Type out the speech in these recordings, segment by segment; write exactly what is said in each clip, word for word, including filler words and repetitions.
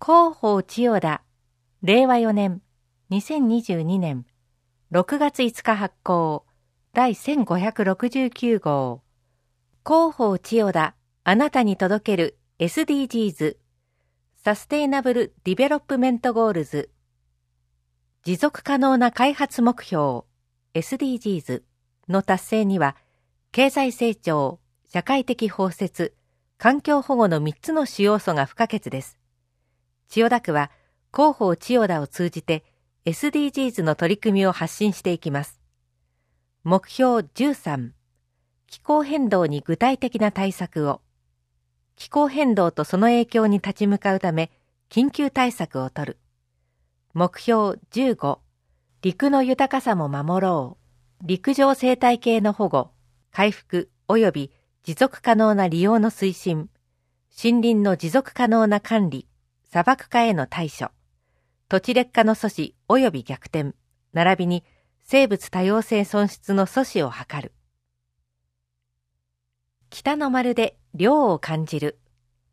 広報千代田、れいわよねん、にせんにじゅうにねん、ろくがついつか発行、第せんごひゃくろくじゅうきゅう号。広報千代田、あなたに届ける エスディージーズ、サステイナブル・ディベロップメント・ゴールズ、持続可能な開発目標 エスディージーズ の達成には、経済成長、社会的包摂、環境保護のみっつの主要素が不可欠です。千代田区は広報千代田を通じて エスディージーズ の取り組みを発信していきます。目標じゅうさん、気候変動に具体的な対策を。気候変動とその影響に立ち向かうため、緊急対策を取る。目標じゅうご、陸の豊かさも守ろう。陸上生態系の保護、回復及び持続可能な利用の推進、森林の持続可能な管理、砂漠化への対処、土地劣化の阻止及び逆転、並びに生物多様性損失の阻止を図る。北の丸で涼を感じる。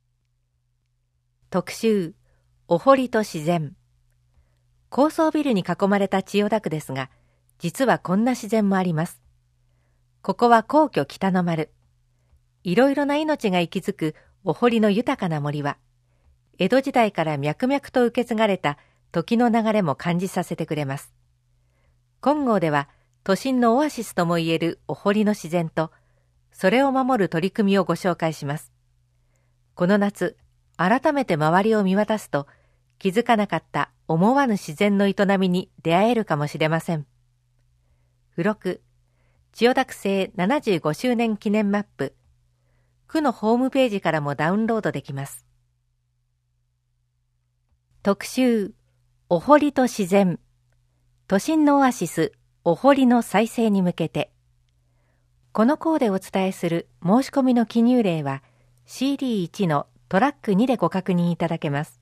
特集、お堀と自然。高層ビルに囲まれた千代田区ですが、実はこんな自然もあります。ここは皇居北の丸。いろいろな命が息づくお堀の豊かな森は、江戸時代から脈々と受け継がれた時の流れも感じさせてくれます。金剛では都心のオアシスともいえるお堀の自然と、それを守る取り組みをご紹介します。この夏、改めて周りを見渡すと、気づかなかった思わぬ自然の営みに出会えるかもしれません。付録、千代田区制ななじゅうごしゅうねん記念マップ、区のホームページからもダウンロードできます。特集、お堀と自然。都心のオアシス、お堀の再生に向けて。この項でお伝えする申し込みの記入例は シーディーいち のトラックにでご確認いただけます。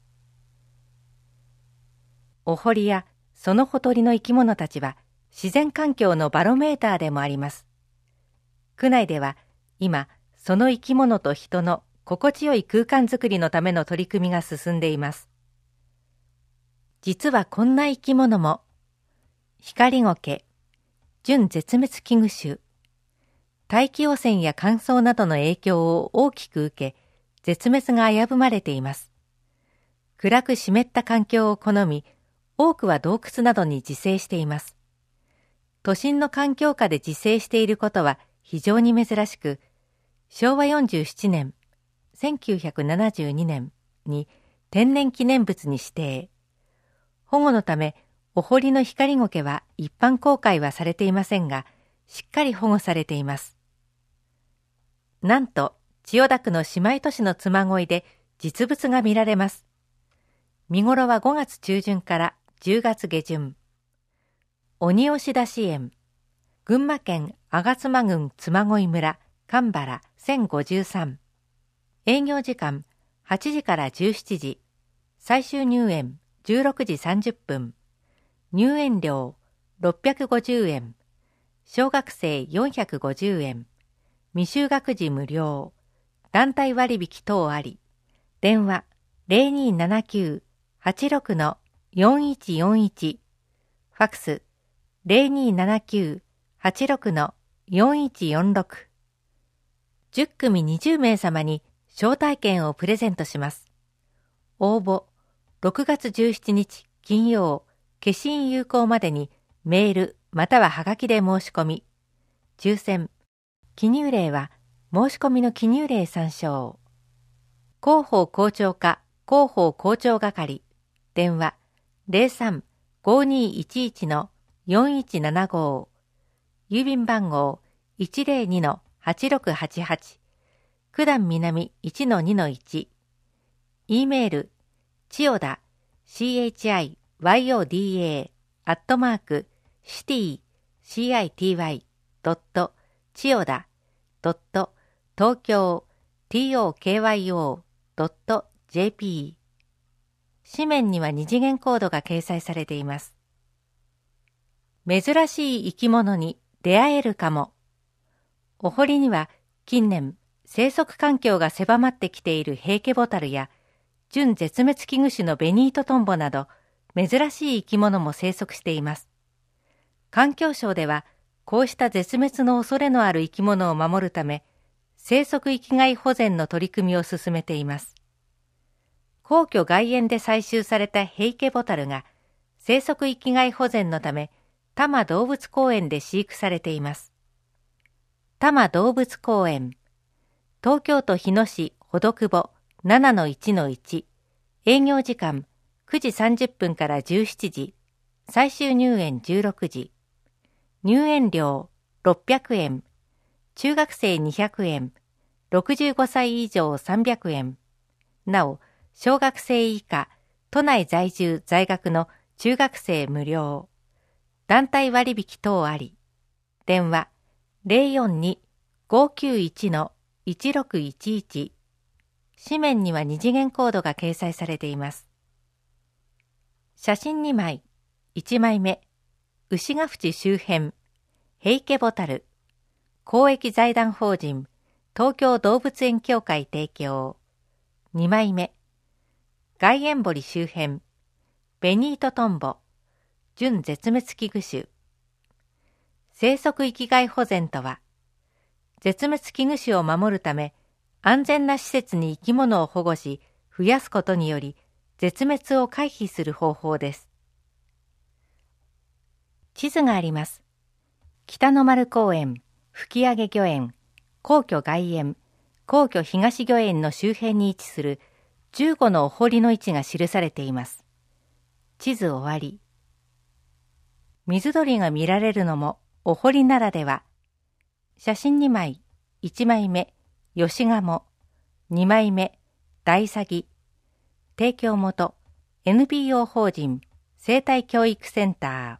お堀やそのほとりの生き物たちは自然環境のバロメーターでもあります。区内では今、その生き物と人の心地よい空間づくりのための取り組みが進んでいます。実はこんな生き物も、ヒカリゴケ、準絶滅危惧種、大気汚染や乾燥などの影響を大きく受け、絶滅が危ぶまれています。暗く湿った環境を好み、多くは洞窟などに自生しています。都心の環境下で自生していることは非常に珍しく、しょうわよんじゅうななねん、せんきゅうひゃくななじゅうにねんに天然記念物に指定。保護のため、お堀のヒカリゴケは一般公開はされていませんが、しっかり保護されています。なんと、千代田区の姉妹都市の嬬恋で実物が見られます。見頃はごがつちゅうじゅんからじゅうがつげじゅん。鬼押出し園、群馬県吾妻郡嬬恋村、神原せんごじゅうさん。営業時間はちじからじゅうしちじ、最終入園じゅうろくじさんじゅっぷん。入園料ろっぴゃくごじゅうえん、小学生よんひゃくごじゅうえん、未就学児無料、団体割引等あり。電話 ゼロにーななきゅう はちろく よんいちよんいち、ファクス ゼロにーななきゅう はちろく よんいちよんろく。じゅっくみにじゅうめい様に招待券をプレゼントします。応募ろくがつじゅうしちにち金曜、消印有効までにメールまたははがきで申し込み。抽選。記入例は申し込みの記入例参照。広報広聴課広報広聴係。電話 ゼロさん ごにーいちいち よんいちななご。郵便番号 いちゼロにーはちろくはちはち。九段南 いちのにのいち。E メール、千代田 チヨダ アットマークシティ シティ ドット 千代田 ドット 東京 トク ドット ジェーピー。紙面には二次元コードが掲載されています。珍しい生き物に出会えるかも。お堀には近年生息環境が狭まってきているヘイケボタルや準絶滅危惧種のベニートトンボなど珍しい生き物も生息しています。環境省ではこうした絶滅の恐れのある生き物を守るため、生息域外保全の取り組みを進めています。皇居外苑で採集されたヘイケボタルが生息域外保全のため多摩動物公園で飼育されています。多摩動物公園、東京都日野市ほどくぼ ななのいちのいち、営業時間くじさんじゅっぷんからじゅうしちじ、最終入園じゅうろくじ、入園料ろっぴゃくえん、中学生にひゃくえん、ろくじゅうごさい以上さんびゃくえん、なお、小学生以下、都内在住在学の中学生無料、団体割引等あり、電話 ゼロよんに ごきゅういち いちろくいちいち、紙面には二次元コードが掲載されています。写真にまい、いちまいめ、牛ヶ淵周辺、ヘイケボタル、公益財団法人、東京動物園協会提供。にまいめ、外苑堀周辺、ベニートトンボ、準絶滅危惧種。生息域外保全とは、絶滅危惧種を守るため、安全な施設に生き物を保護し、増やすことにより、絶滅を回避する方法です。地図があります。北の丸公園、吹上御苑、皇居外苑、皇居東御苑の周辺に位置するじゅうごのお堀の位置が記されています。地図終わり。水鳥が見られるのもお堀ならでは。写真にまい、いちまいめ、吉鴨、にまいめ、大サギ。提供元、エヌピーオー 法人、生態教育センタ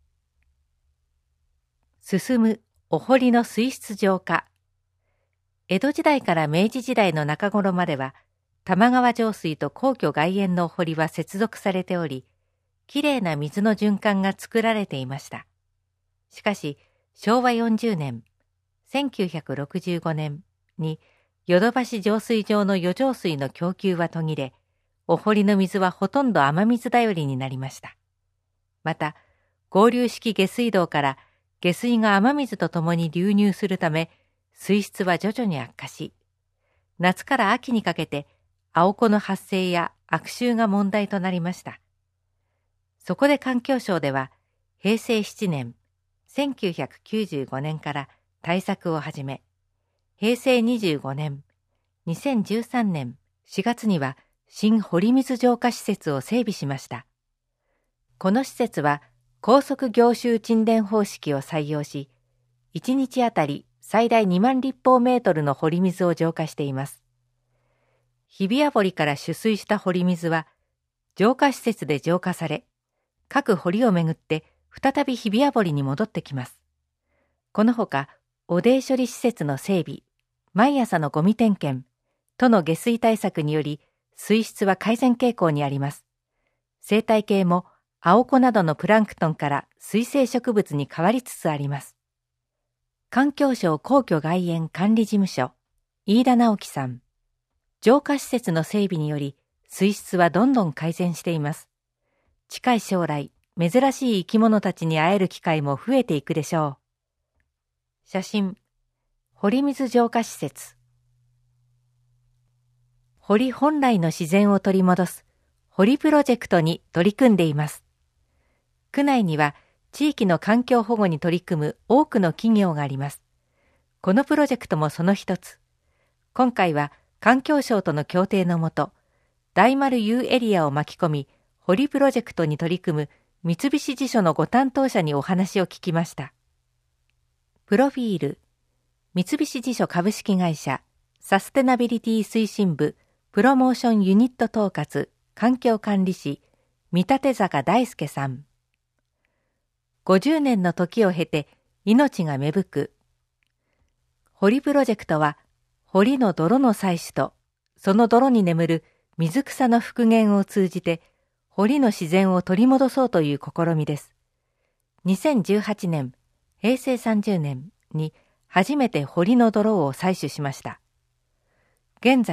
ー。進むお堀の水質浄化。江戸時代から明治時代の中頃までは、玉川上水と皇居外苑のお堀は接続されており、きれいな水の循環が作られていました。しかし、しょうわよんじゅうねん、せんきゅうひゃくろくじゅうごねんに、淀橋浄水場の余剰水の供給は途切れ、お堀の水はほとんど雨水頼りになりました。また、合流式下水道から下水が雨水とともに流入するため、水質は徐々に悪化し、夏から秋にかけて青子の発生や悪臭が問題となりました。そこで環境省では、へいせいしちねん、せんきゅうひゃくきゅうじゅうごねんから対策を始め、へいせいにじゅうごねん、にせんじゅうさんねんしがつには新堀水浄化施設を整備しました。この施設は高速凝集沈殿方式を採用し、いちにちあたり最大にまんりっぽうメートルの堀水を浄化しています。日比谷堀から取水した堀水は、浄化施設で浄化され、各堀をめぐって再び日比谷堀に戻ってきます。このほか、汚泥処理施設の整備、毎朝のゴミ点検、都の下水対策により、水質は改善傾向にあります。生態系も青子などのプランクトンから水生植物に変わりつつあります。環境省皇居外苑管理事務所、飯田直樹さん。浄化施設の整備により、水質はどんどん改善しています。近い将来、珍しい生き物たちに会える機会も増えていくでしょう。写真、堀水浄化施設。堀本来の自然を取り戻す堀プロジェクトに取り組んでいます。区内には地域の環境保護に取り組む多くの企業があります。このプロジェクトもその一つ。今回は環境省との協定のもと、大丸 U エリアを巻き込み、堀プロジェクトに取り組む三菱地所のご担当者にお話を聞きました。プロフィール、三菱地所株式会社、サステナビリティ推進部、プロモーションユニット統括、環境管理士、見立坂大輔さん。ごじゅうねんの時を経て命が芽吹く。堀プロジェクトは、堀の泥の採取と、その泥に眠る水草の復元を通じて、堀の自然を取り戻そうという試みです。にせんじゅうはちねん、へいせいさんじゅうねんに初めて堀の泥を採取しました。現在、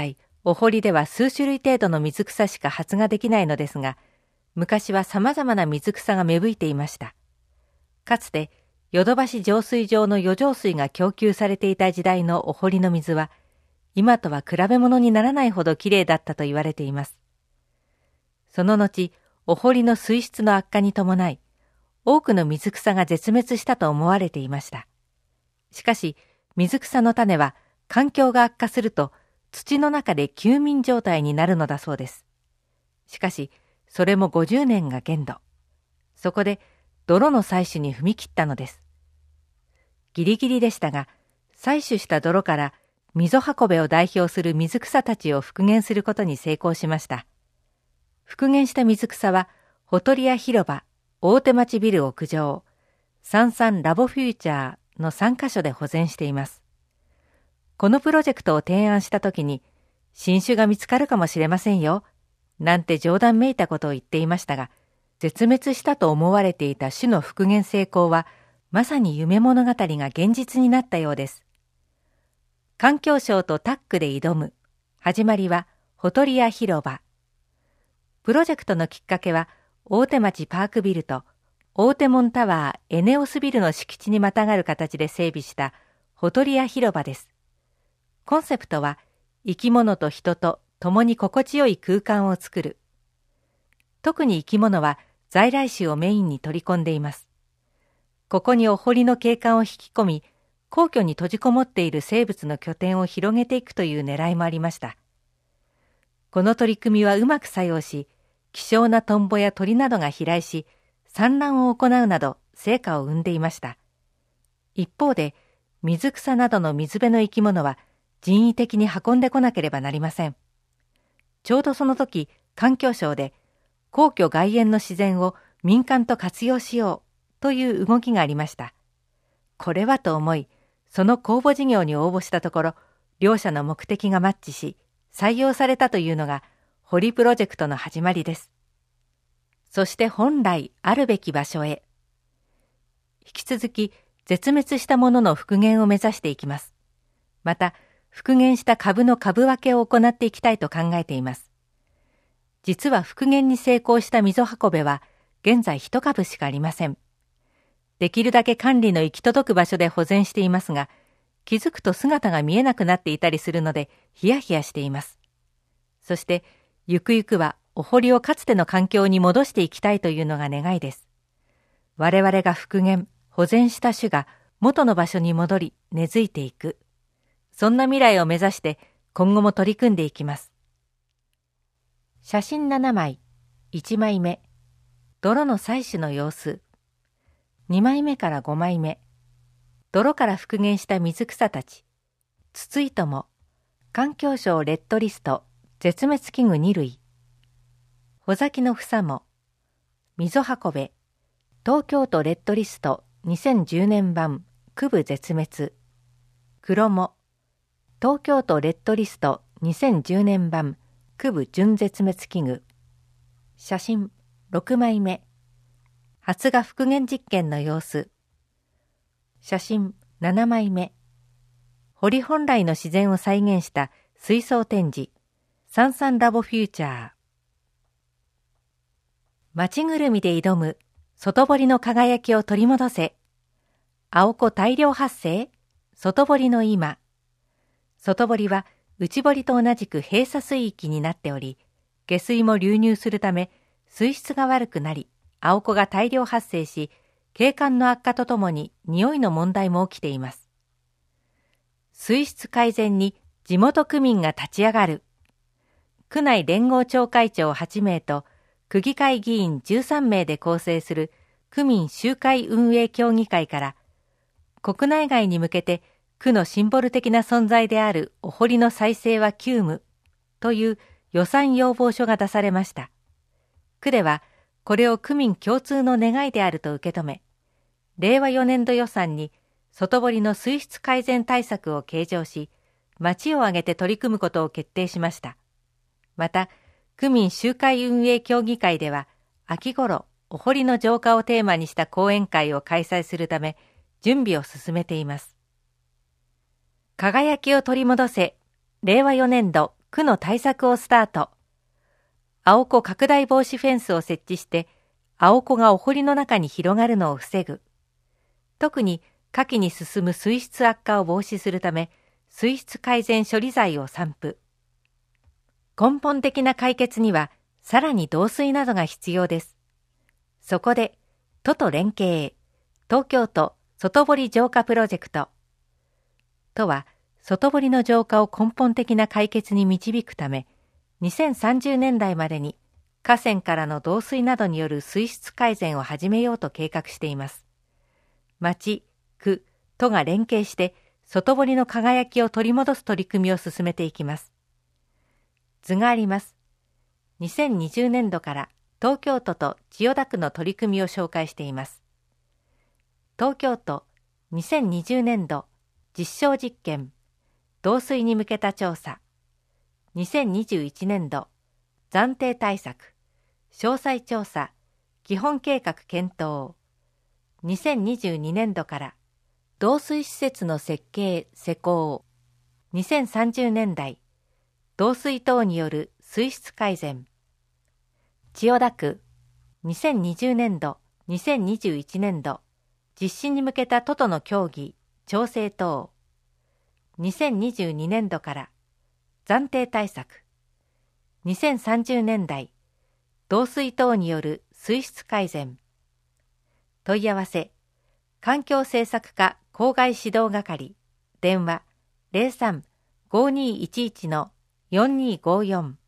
お堀では数種類程度の水草しか発芽できないのですが、昔は様々な水草が芽吹いていました。かつて、ヨドバシ浄水場の余剰水が供給されていた時代のお堀の水は、今とは比べ物にならないほどきれいだったと言われています。その後、お堀の水質の悪化に伴い、多くの水草が絶滅したと思われていました。しかし、水草の種は環境が悪化すると土の中で休眠状態になるのだそうです。しかし、それもごじゅうねんが限度。そこで泥の採取に踏み切ったのです。ギリギリでしたが、採取した泥から溝運べを代表する水草たちを復元することに成功しました。復元した水草は、ほとりや広場、大手町ビル屋上、サンサンラボフューチャーのさんカ所で保全しています。このプロジェクトを提案したときに、新種が見つかるかもしれませんよ、なんて冗談めいたことを言っていましたが、絶滅したと思われていた種の復元成功は、まさに夢物語が現実になったようです。環境省とタッグで挑む。始まりは、ほとりや広場。プロジェクトのきっかけは、大手町パークビルと大手門タワーエネオスビルの敷地にまたがる形で整備したほとりや広場です。コンセプトは、生き物と人と共に心地よい空間を作る。特に生き物は在来種をメインに取り込んでいます。ここにお堀の景観を引き込み、皇居に閉じこもっている生物の拠点を広げていくという狙いもありました。この取り組みはうまく作用し、希少なトンボや鳥などが飛来し、産卵を行うなど成果を生んでいました。一方で、水草などの水辺の生き物は人為的に運んでこなければなりません。ちょうどその時、環境省で、皇居外苑の自然を民間と活用しようという動きがありました。これはと思い、その公募事業に応募したところ、両者の目的がマッチし、採用されたというのが、堀プロジェクトの始まりです。そして本来あるべき場所へ。引き続き、絶滅したものの復元を目指していきます。また、復元した株の株分けを行っていきたいと考えています。実は復元に成功した溝運べは、現在一株しかありません。できるだけ管理の行き届く場所で保全していますが、気づくと姿が見えなくなっていたりするので、ヒヤヒヤしています。そして、ゆくゆくはお堀をかつての環境に戻していきたいというのが願いです。我々が復元、保全した種が元の場所に戻り根付いていく。そんな未来を目指して今後も取り組んでいきます。写真ななまい、いちまいめ、泥の採取の様子。にまいめからごまいめ、泥から復元した水草たち。ツツイトモ、環境省レッドリスト、絶滅危惧にるい。穂咲の房も、溝運べ、東京都レッドリストにせんじゅうねん版、区部絶滅。黒も、東京都レッドリストにせんじゅうねん版、区部準絶滅危惧。写真ろくまいめ、発芽復元実験の様子。写真ななまいめ、堀本来の自然を再現した水槽展示。サンサンラボフューチャー。町ぐるみで挑む外堀の輝きを取り戻せ。青子大量発生、外堀の今。外堀は内堀と同じく閉鎖水域になっており、下水も流入するため水質が悪くなり、青子が大量発生し、景観の悪化とともに匂いの問題も起きています。水質改善に地元区民が立ち上がる。区内連合町会長はちめいと区議会議員じゅうさんめいで構成する区民集会運営協議会から、国内外に向けて区のシンボル的な存在であるお堀の再生は急務という予算要望書が出されました。区ではこれを区民共通の願いであると受け止め、れいわよねんど予算に外堀の水質改善対策を計上し、町を挙げて取り組むことを決定しました。また、区民集会運営協議会では、秋頃、お堀の浄化をテーマにした講演会を開催するため、準備を進めています。輝きを取り戻せ、れいわよねんど区の対策をスタート。青子拡大防止フェンスを設置して、青子がお堀の中に広がるのを防ぐ。特に下記に進む水質悪化を防止するため、水質改善処理剤を散布。根本的な解決には、さらに導水などが必要です。そこで、都と連携、東京都外堀浄化プロジェクト。都は、外堀の浄化を根本的な解決に導くため、にせんさんじゅうねんだいまでに河川からの導水などによる水質改善を始めようと計画しています。町、区、都が連携して外堀の輝きを取り戻す取り組みを進めていきます。図があります。にせんにじゅうねんどから東京都と千代田区の取り組みを紹介しています。東京都にせんにじゅうねんど実証実験導水に向けた調査、にせんにじゅういちねんど暫定対策詳細調査基本計画検討、にせんにじゅうにねんどから導水施設の設計施工、にせんさんじゅうねんだい導水等による水質改善、千代田区にせんにじゅうねんどにせんにじゅういちねんど実施に向けた都との協議調整等、にせんにじゅうにねんどから暫定対策、にせんさんじゅうねんだい導水等による水質改善。問い合わせ環境政策課校外指導係、電話 ゼロさん ごーにーいちいち よんにーごーよん